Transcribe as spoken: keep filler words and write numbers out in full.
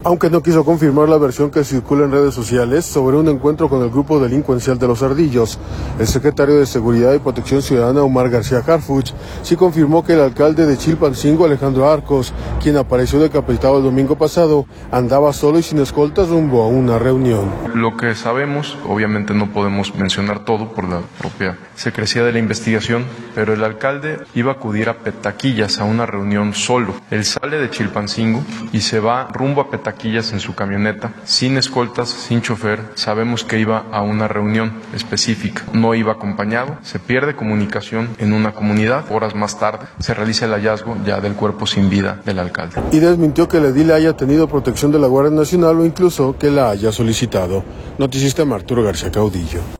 Aunque no quiso confirmar la versión que circula en redes sociales sobre un encuentro con el grupo delincuencial de los Ardillos, el secretario de Seguridad y Protección Ciudadana, Omar García Harfuch, sí confirmó que el alcalde de Chilpancingo, Alejandro Arcos, quien apareció decapitado el domingo pasado, andaba solo y sin escoltas rumbo a una reunión. Lo que sabemos, obviamente no podemos mencionar todo por la propia secrecía de la investigación, pero el alcalde iba a acudir a Petaquillas a una reunión solo. Él sale de Chilpancingo y se va rumbo a Petaquillas en su camioneta, sin escoltas, sin chofer. Sabemos que iba a una reunión específica, no iba acompañado, se pierde comunicación en una comunidad. Horas más tarde se realiza el hallazgo ya del cuerpo sin vida del alcalde. Y desmintió que el edil haya tenido protección de la Guardia Nacional o incluso que la haya solicitado. Noticista Arturo García Caudillo.